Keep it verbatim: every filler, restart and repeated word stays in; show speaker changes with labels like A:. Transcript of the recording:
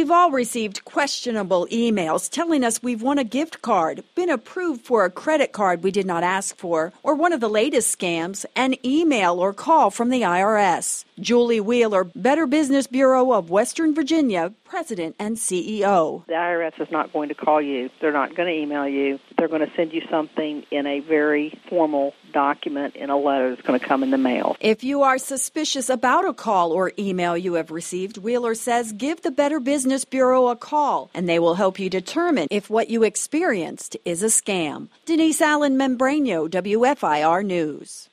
A: We've all received questionable emails telling us we've won a gift card, been approved for a credit card we did not ask for, or one of the latest scams, an email or call from the I R S. Julie Wheeler, Better Business Bureau of Western Virginia, President and C E O.
B: The I R S is not going to call you. They're not going to email you. They're going to send you something in a very formal document in a letter that's going to come in the mail.
A: If you are suspicious about a call or email you have received, Wheeler says give the Better Business Bureau a call, and they will help you determine if what you experienced is a scam. Denise Allen Membrano, W F I R News.